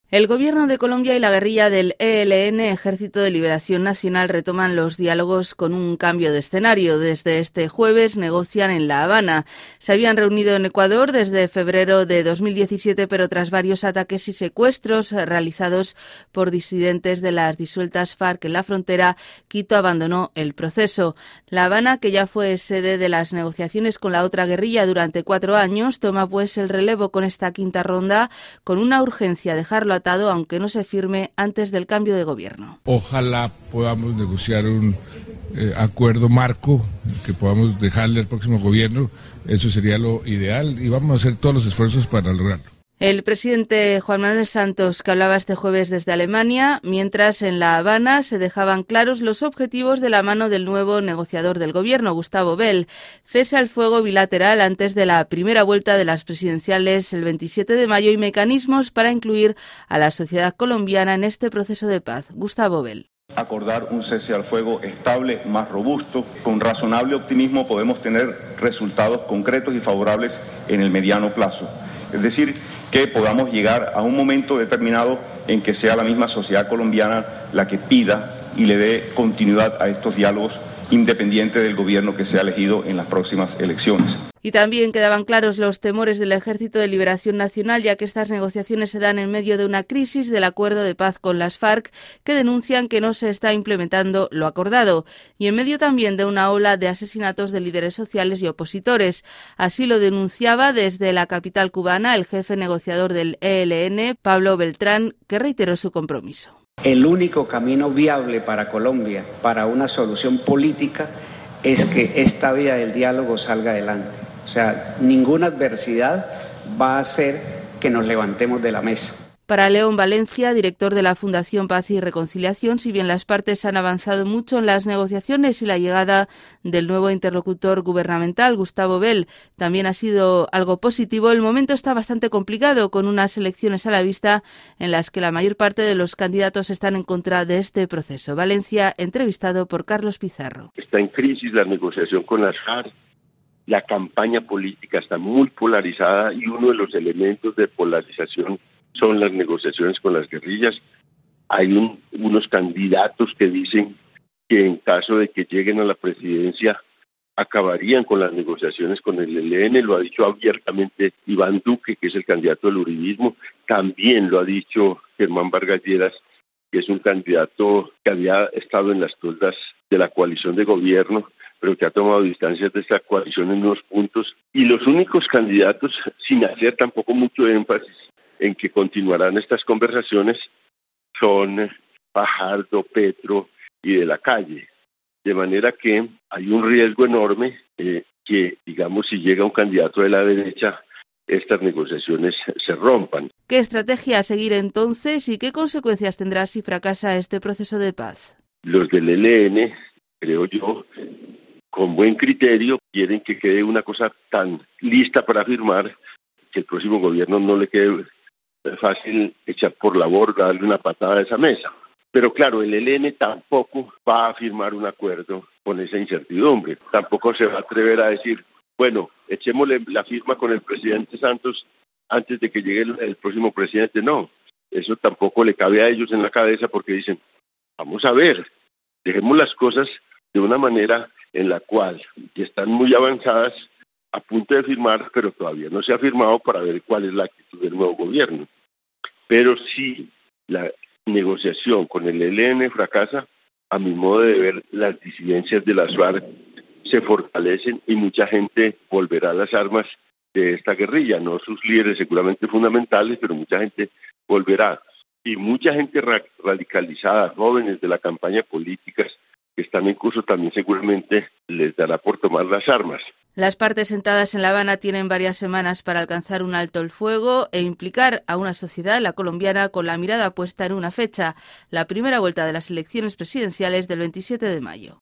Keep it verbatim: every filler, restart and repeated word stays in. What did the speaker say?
El Gobierno de Colombia y la guerrilla del E L N, Ejército de Liberación Nacional, retoman los diálogos con un cambio de escenario. Desde este jueves negocian en La Habana. Se habían reunido en Ecuador desde febrero de dos mil diecisiete, pero tras varios ataques y secuestros realizados por disidentes de las disueltas FARC en la frontera, Quito abandonó el proceso. La Habana, que ya fue sede de las negociaciones con la otra guerrilla durante cuatro años, toma pues el relevo con esta quinta ronda, con una urgencia dejarlo aunque no se firme antes del cambio de gobierno. Ojalá podamos negociar un eh, acuerdo marco que podamos dejarle al próximo gobierno. Eso sería lo ideal y vamos a hacer todos los esfuerzos para lograrlo. El presidente Juan Manuel Santos, que hablaba este jueves desde Alemania, mientras en La Habana se dejaban claros los objetivos de la mano del nuevo negociador del gobierno, Gustavo Bell. Cese al fuego bilateral antes de la primera vuelta de las presidenciales el veintisiete de mayo y mecanismos para incluir a la sociedad colombiana en este proceso de paz. Gustavo Bell. Acordar un cese al fuego estable, más robusto. Con razonable optimismo podemos tener resultados concretos y favorables en el mediano plazo. Es decir, que podamos llegar a un momento determinado en que sea la misma sociedad colombiana la que pida y le dé continuidad a estos diálogos, independiente del gobierno que sea elegido en las próximas elecciones. Y también quedaban claros los temores del Ejército de Liberación Nacional, ya que estas negociaciones se dan en medio de una crisis del acuerdo de paz con las FARC, que denuncian que no se está implementando lo acordado, y en medio también de una ola de asesinatos de líderes sociales y opositores. Así lo denunciaba desde la capital cubana el jefe negociador del E L N, Pablo Beltrán, que reiteró su compromiso. El único camino viable para Colombia, para una solución política, es que esta vía del diálogo salga adelante. O sea, ninguna adversidad va a hacer que nos levantemos de la mesa. Para León Valencia, director de la Fundación Paz y Reconciliación, si bien las partes han avanzado mucho en las negociaciones y la llegada del nuevo interlocutor gubernamental, Gustavo Bell, también ha sido algo positivo, el momento está bastante complicado, con unas elecciones a la vista en las que la mayor parte de los candidatos están en contra de este proceso. Valencia, entrevistado por Carlos Pizarro. Está en crisis la negociación con las FARC, la campaña política está muy polarizada y uno de los elementos de polarización son las negociaciones con las guerrillas. Hay un, unos candidatos que dicen que en caso de que lleguen a la presidencia acabarían con las negociaciones con el E L N, lo ha dicho abiertamente Iván Duque, que es el candidato del uribismo, también lo ha dicho Germán Vargas Lleras, que es un candidato que había estado en las toldas de la coalición de gobierno, pero que ha tomado distancias de esta coalición en unos puntos, y los únicos candidatos, sin hacer tampoco mucho énfasis en que continuarán estas conversaciones, son Fajardo, Petro y De la Calle. De manera que hay un riesgo enorme eh, que, digamos, si llega un candidato de la derecha, estas negociaciones se rompan. ¿Qué estrategia a seguir entonces y qué consecuencias tendrá si fracasa este proceso de paz? Los del E L N, creo yo, con buen criterio, quieren que quede una cosa tan lista para firmar que el próximo gobierno no le quede fácil echar por la borda, darle una patada a esa mesa. Pero claro, el E L N tampoco va a firmar un acuerdo con esa incertidumbre. Tampoco se va a atrever a decir, bueno, echémosle la firma con el presidente Santos antes de que llegue el, el próximo presidente. No, eso tampoco le cabe a ellos en la cabeza porque dicen, vamos a ver, dejemos las cosas de una manera en la cual ya están muy avanzadas, a punto de firmar, pero todavía no se ha firmado para ver cuál es la actitud del nuevo gobierno. Pero si la negociación con el E L N fracasa, a mi modo de ver, las disidencias de las FARC se fortalecen y mucha gente volverá a las armas de esta guerrilla, no sus líderes seguramente fundamentales, pero mucha gente volverá. Y mucha gente ra- radicalizada, jóvenes de la campaña política que están en curso, también seguramente les dará por tomar las armas. Las partes sentadas en La Habana tienen varias semanas para alcanzar un alto el fuego e implicar a una sociedad, la colombiana, con la mirada puesta en una fecha, la primera vuelta de las elecciones presidenciales del veintisiete de mayo.